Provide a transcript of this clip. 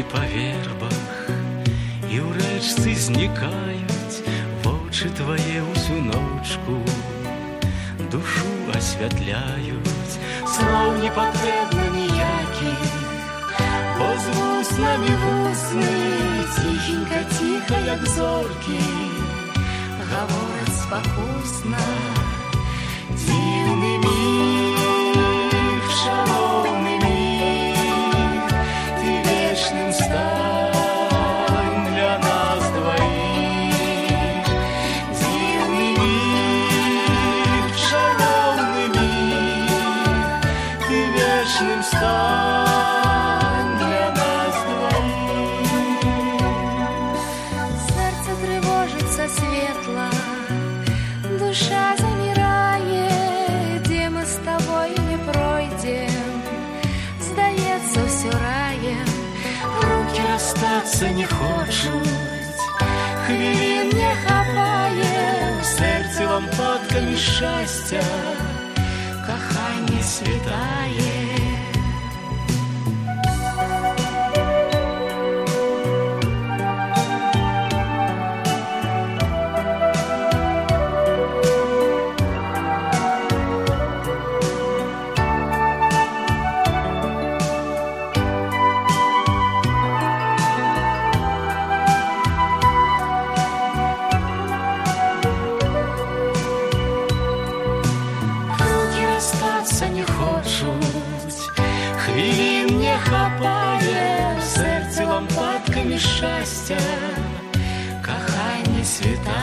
Дорожки по вербах і ў рэчцы знікаюць вочы твае ўсю ночку, душу асвятляюць. Слоў не патрэбна ніякіх, бо з вуснамі вусны ціхенька-ціха, як зоркі, гавораць спакусна. Дзіўны міг, шалоўны міг, ты вечным стань для нас двоих. Дзіўны міг, шалоўны міг, ты вечным стань для нас двоих. Сердце тревожится светло, душа замирает, где мы с тобой не пройдем, сдается все раем. Руки расстаться не хочуть, Хвилин не хапає, в серці лампадками щастя, кохання світає. Не хочуть, хвилин не хапає, в серці лампадками щастя, кохання світає.